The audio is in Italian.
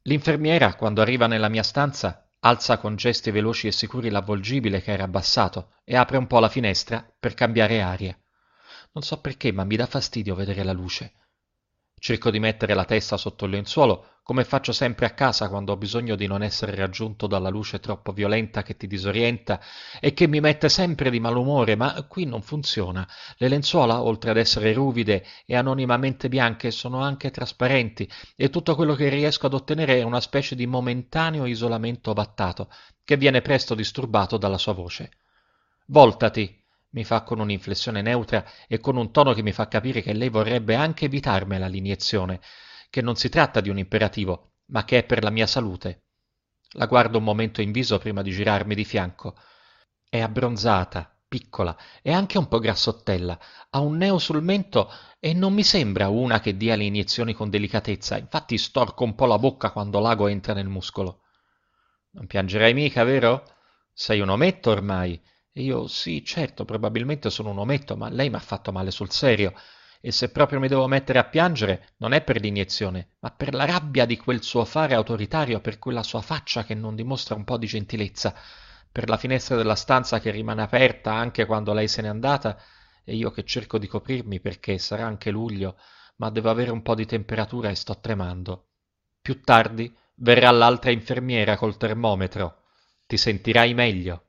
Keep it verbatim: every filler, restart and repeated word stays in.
L'infermiera, quando arriva nella mia stanza, alza con gesti veloci e sicuri l'avvolgibile che era abbassato e apre un po' la finestra per cambiare aria. Non so perché, ma mi dà fastidio vedere la luce. Cerco di mettere la testa sotto il lenzuolo, come faccio sempre a casa quando ho bisogno di non essere raggiunto dalla luce troppo violenta che ti disorienta e che mi mette sempre di malumore, ma qui non funziona. Le lenzuola, oltre ad essere ruvide e anonimamente bianche, sono anche trasparenti e tutto quello che riesco ad ottenere è una specie di momentaneo isolamento ovattato, che viene presto disturbato dalla sua voce. Voltati, mi fa con un'inflessione neutra e con un tono che mi fa capire che lei vorrebbe anche evitarmela l'iniezione, che non si tratta di un imperativo, ma che è per la mia salute. La guardo un momento in viso prima di girarmi di fianco. È abbronzata, piccola e anche un po' grassottella, ha un neo sul mento e non mi sembra una che dia le iniezioni con delicatezza, infatti storco un po' la bocca quando l'ago entra nel muscolo. Non piangerai mica, vero? Sei un ometto ormai. E io, sì, certo, probabilmente sono un ometto, ma lei mi ha fatto male sul serio. E se proprio mi devo mettere a piangere, non è per l'iniezione, ma per la rabbia di quel suo fare autoritario, per quella sua faccia che non dimostra un po' di gentilezza, per la finestra della stanza che rimane aperta anche quando lei se n'è andata, e io che cerco di coprirmi perché sarà anche luglio, ma devo avere un po' di temperatura e sto tremando. Più tardi verrà l'altra infermiera col termometro. Ti sentirai meglio.